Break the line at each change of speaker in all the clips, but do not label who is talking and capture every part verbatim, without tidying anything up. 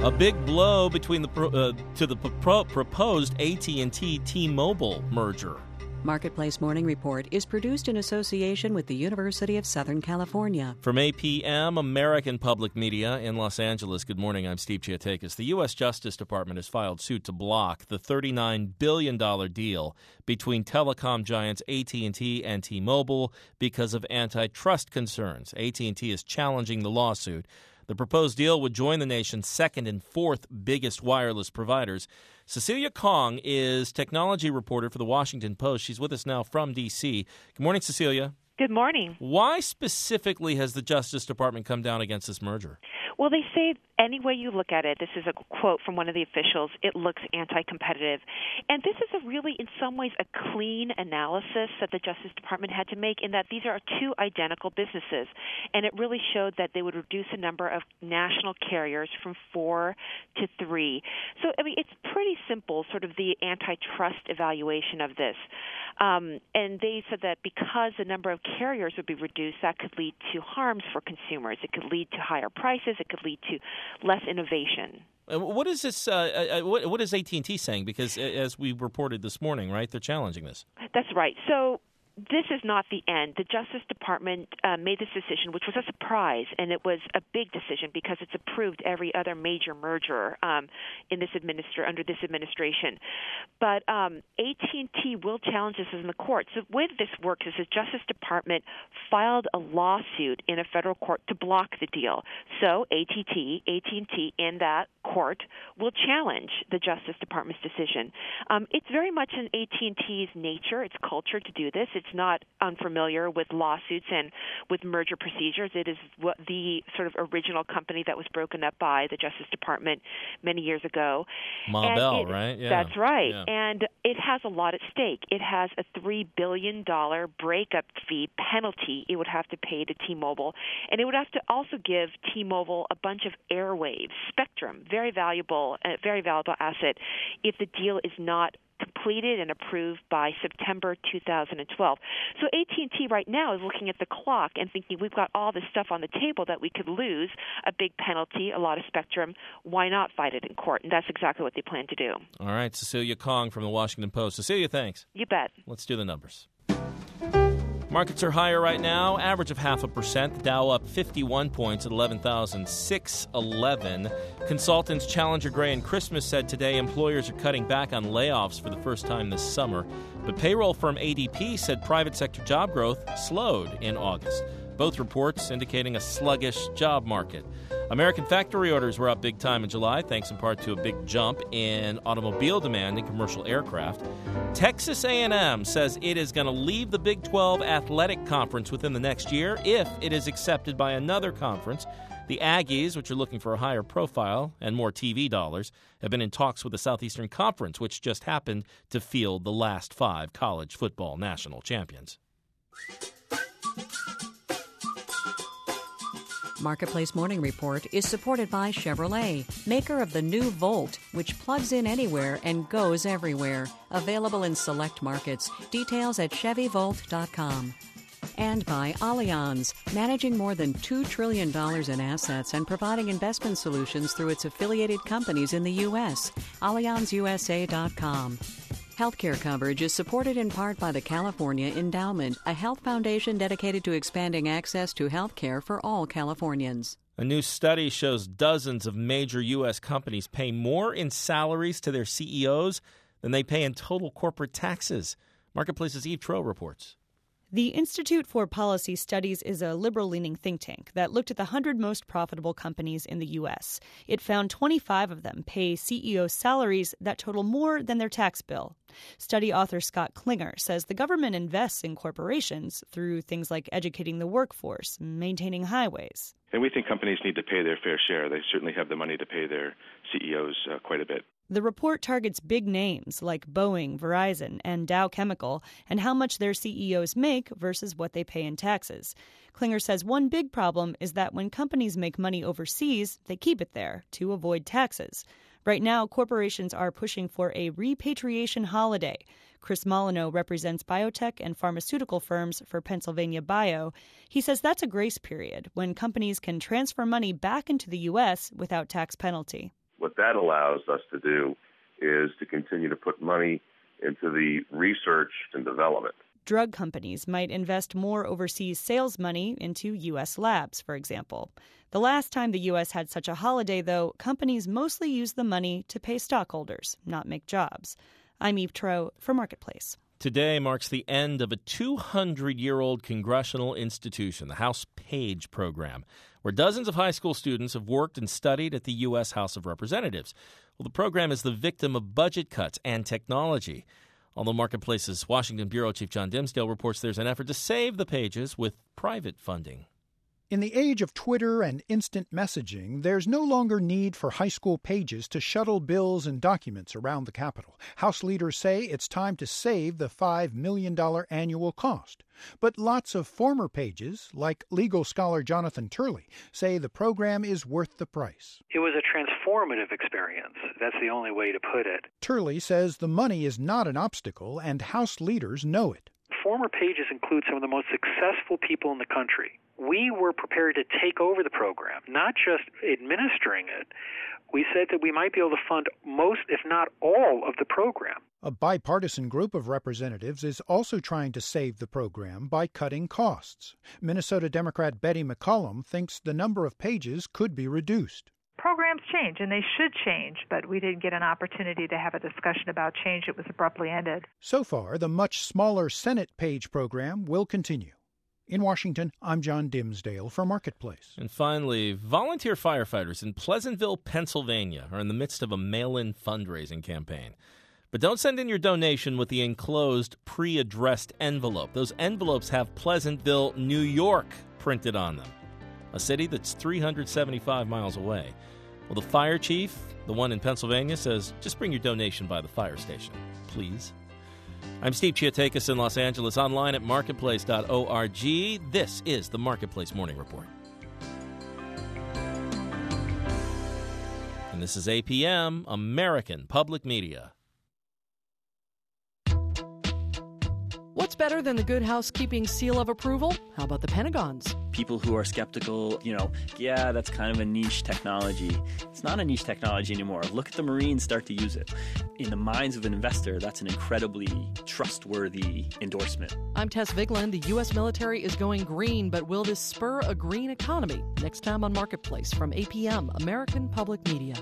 A big blow between the pro, uh, to the pro- proposed A T and T T-Mobile merger.
Marketplace Morning Report is produced in association with the University of Southern California.
From A P M, American Public Media in Los Angeles. Good morning, I'm Steve Chiatakis. The U S. Justice Department has filed suit to block the thirty-nine billion dollars deal between telecom giants A T and T and T-Mobile because of antitrust concerns. A T and T is challenging the lawsuit. The proposed deal would join the nation's second and fourth biggest wireless providers. Cecilia Kong is technology reporter for The Washington Post. She's with us now from D C. Good morning, Cecilia.
Good morning.
Why specifically has the Justice Department come down against this merger?
Well, they say any way you look at it, this is a quote from one of the officials, it looks anti-competitive. And this is a really, in some ways, a clean analysis that the Justice Department had to make in that these are two identical businesses. And it really showed that they would reduce the number of national carriers from four to three. So, I mean, it's pretty simple, sort of the antitrust evaluation of this. Um, and they said that because the number of carriers would be reduced, that could lead to harms for consumers. It could lead to higher prices. It could lead to less innovation.
Uh, what is this? Uh, uh, what, what is A T and T saying? Because uh, as we reported this morning, right, they're challenging this.
That's right. So this is not the end. The Justice Department uh, made this decision, which was a surprise, and it was a big decision because it's approved every other major merger um, in this administra- under this administration. But um, A T and T will challenge this in the court. So the way this works is the Justice Department filed a lawsuit in a federal court to block the deal. So A T and T, A T and T in that court will challenge the Justice Department's decision. Um, it's very much in A T and T's nature, its culture to do this. It's not unfamiliar with lawsuits and with merger procedures. It is what the sort of original company that was broken up by the Justice Department many years ago.
Ma Bell, right?
Yeah. That's right.
Yeah.
And it has a lot at stake. It has a three billion dollars breakup fee penalty it would have to pay to T-Mobile. And it would have to also give T-Mobile a bunch of airwaves, spectrum, very valuable, uh, very valuable asset if the deal is not completed and approved by September two thousand twelve. So A T and T right now is looking at the clock and thinking we've got all this stuff on the table that we could lose, a big penalty, a lot of spectrum. Why not fight it in court? And that's exactly what they plan to do.
All right, Cecilia Kong from The Washington Post. Cecilia, thanks.
You bet.
Let's do the numbers. Markets are higher right now, average of half a percent. The Dow up fifty-one points at eleven thousand six hundred eleven. Consultants Challenger Gray and Christmas said today employers are cutting back on layoffs for the first time this summer. But payroll firm A D P said private sector job growth slowed in August. Both reports indicating a sluggish job market. American factory orders were up big time in July, thanks in part to a big jump in automobile demand and commercial aircraft. Texas A and M says it is going to leave the Big twelve Athletic Conference within the next year if it is accepted by another conference. The Aggies, which are looking for a higher profile and more T V dollars, have been in talks with the Southeastern Conference, which just happened to field the last five college football national champions.
Marketplace Morning Report is supported by Chevrolet, maker of the new Volt, which plugs in anywhere and goes everywhere. Available in select markets. Details at Chevy Volt dot com. And by Allianz, managing more than two trillion dollars in assets and providing investment solutions through its affiliated companies in the U S Allianz U S A dot com. Healthcare coverage is supported in part by the California Endowment, a health foundation dedicated to expanding access to health care for all Californians.
A new study shows dozens of major U S companies pay more in salaries to their C E Os than they pay in total corporate taxes. Marketplace's Eve Tro reports.
The Institute for Policy Studies is a liberal-leaning think tank that looked at the one hundred most profitable companies in the U S. It found twenty-five of them pay C E O salaries that total more than their tax bill. Study author Scott Klinger says the government invests in corporations through things like educating the workforce, maintaining highways.
And we think companies need to pay their fair share. They certainly have the money to pay their C E Os uh, quite a bit.
The report targets big names like Boeing, Verizon, and Dow Chemical and how much their C E Os make versus what they pay in taxes. Klinger says one big problem is that when companies make money overseas, they keep it there to avoid taxes. Right now, corporations are pushing for a repatriation holiday. Chris Molyneux represents biotech and pharmaceutical firms for Pennsylvania Bio. He says that's a grace period when companies can transfer money back into the U S without tax penalty.
What that allows us to do is to continue to put money into the research and development.
Drug companies might invest more overseas sales money into U S labs, for example. The last time the U S had such a holiday, though, companies mostly used the money to pay stockholders, not make jobs. I'm Eve Troeh for Marketplace.
Today marks the end of a two hundred year old congressional institution, the House Page Program, where dozens of high school students have worked and studied at the U S House of Representatives. Well, the program is the victim of budget cuts and technology. Although Marketplace's Washington Bureau Chief John Dimsdale reports there's an effort to save the pages with private funding.
In the age of Twitter and instant messaging, there's no longer need for high school pages to shuttle bills and documents around the Capitol. House leaders say it's time to save the five million dollars annual cost. But lots of former pages, like legal scholar Jonathan Turley, say the program is worth the price.
It was a transformative experience. That's the only way to put it.
Turley says the money is not an obstacle, and House leaders know it.
Former pages include some of the most successful people in the country. We were prepared to take over the program, not just administering it. We said that we might be able to fund most, if not all, of the program.
A bipartisan group of representatives is also trying to save the program by cutting costs. Minnesota Democrat Betty McCollum thinks the number of pages could be reduced.
Programs change, and they should change, but we didn't get an opportunity to have a discussion about change. It was abruptly ended.
So far, the much smaller Senate Page program will continue. In Washington, I'm John Dimsdale for Marketplace.
And finally, volunteer firefighters in Pleasantville, Pennsylvania are in the midst of a mail-in fundraising campaign. But don't send in your donation with the enclosed pre-addressed envelope. Those envelopes have Pleasantville, New York printed on them, a city that's three hundred seventy-five miles away. Well, the fire chief, the one in Pennsylvania, says just bring your donation by the fire station, please. I'm Steve Chiatakis in Los Angeles, online at marketplace dot org. This is the Marketplace Morning Report. And this is A P M, American Public Media.
What's better than the Good Housekeeping seal of approval? How about the Pentagon's?
People who are skeptical, you know, yeah, that's kind of a niche technology. It's not a niche technology anymore. Look at the Marines start to use it. In the minds of an investor, that's an incredibly trustworthy endorsement.
I'm Tess Vigeland. The U S military is going green, but will this spur a green economy? Next time on Marketplace from A P M, American Public Media.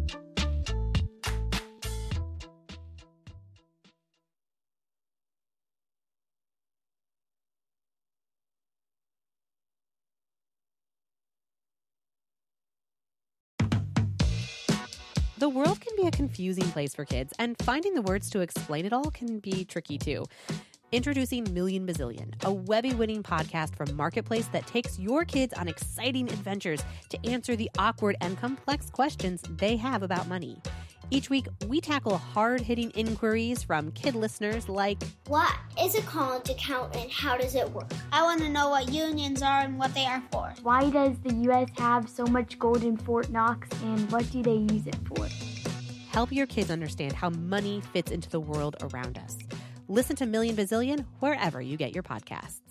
The world can be a confusing place for kids, and finding the words to explain it all can be tricky too. Introducing Million Bazillion, a Webby-winning podcast from Marketplace that takes your kids on exciting adventures to answer the awkward and complex questions they have about money. Each week, we tackle hard-hitting inquiries from kid listeners like,
what is a college account and how does it work? I want to know what unions are and what they are for.
Why does the U S have so much gold in Fort Knox, and what do they use it for?
Help your kids understand how money fits into the world around us. Listen to Million Bazillion wherever you get your podcasts.